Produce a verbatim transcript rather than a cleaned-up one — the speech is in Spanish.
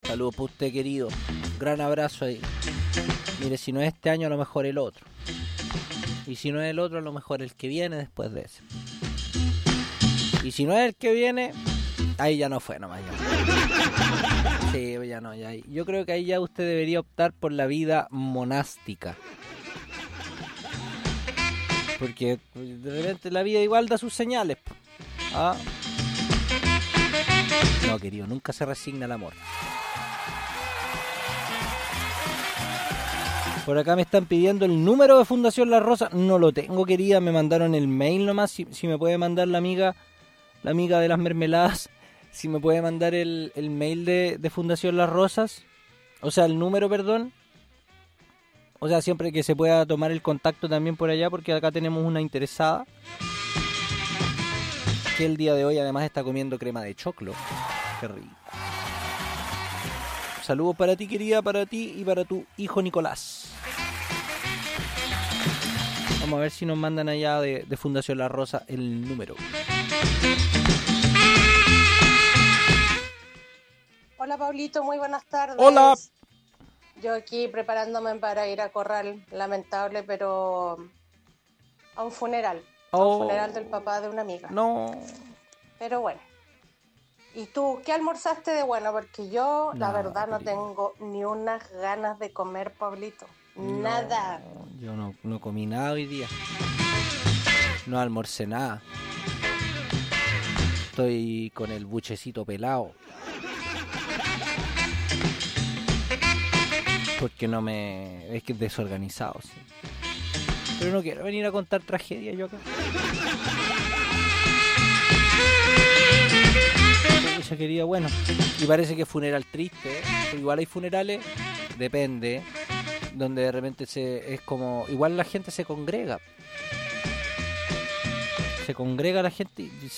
Saludos para usted, querido. Gran abrazo ahí. Mire, si no es este año, a lo mejor el otro. Y si no es el otro, a lo mejor el que viene después de ese. Y si no es el que viene, ahí ya no fue nomás. Ya. Sí, ya no, ya. Yo creo que ahí ya usted debería optar por la vida monástica. Porque de repente la vida igual da sus señales. ¿Ah? No, querido, nunca se resigna el amor. Por acá me están pidiendo el número de Fundación La Rosa. No lo tengo, querida. Me mandaron el mail nomás. Si, si me puede mandar la amiga, la amiga de las mermeladas, si me puede mandar el, el mail de, de Fundación Las Rosas. O sea, el número, perdón. O sea, siempre que se pueda tomar el contacto también por allá, porque acá tenemos una interesada que el día de hoy además está comiendo crema de choclo. Qué rico. Saludos para ti, querida, para ti y para tu hijo Nicolás. Vamos a ver si nos mandan allá de, de Fundación La Rosa el número. Hola, Pablito, muy buenas tardes. Hola. Yo aquí preparándome para ir a Corral, lamentable, pero a un funeral. Oh. A un funeral del papá de una amiga. No. Pero bueno. ¿Y tú qué almorzaste de bueno? Porque yo, No, la verdad, no querido. tengo ni unas ganas de comer, Pablito. Nada. No, yo no, no comí nada hoy día. No almorcé nada. Estoy con el buchecito pelado. Porque no me... Es que es desorganizado, sí. Pero no quiero venir a contar tragedia yo acá. Pucha, querida, bueno. Y parece que es funeral triste, ¿eh? Pero igual hay funerales, depende, donde de repente se es como... Igual la gente se congrega. Se congrega la gente y